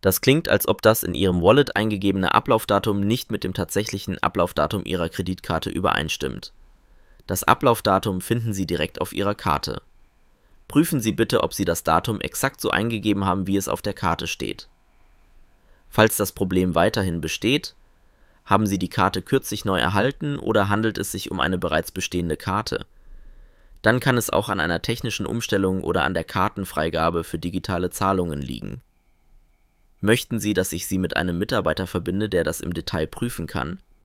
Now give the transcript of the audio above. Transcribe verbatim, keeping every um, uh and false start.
Das klingt, als ob das in Ihrem Wallet eingegebene Ablaufdatum nicht mit dem tatsächlichen Ablaufdatum Ihrer Kreditkarte übereinstimmt. Das Ablaufdatum finden Sie direkt auf Ihrer Karte. Prüfen Sie bitte, ob Sie das Datum exakt so eingegeben haben, wie es auf der Karte steht. Falls das Problem weiterhin besteht, haben Sie die Karte kürzlich neu erhalten oder handelt es sich um eine bereits bestehende Karte? Dann kann es auch an einer technischen Umstellung oder an der Kartenfreigabe für digitale Zahlungen liegen. Möchten Sie, dass ich Sie mit einem Mitarbeiter verbinde, der das im Detail prüfen kann?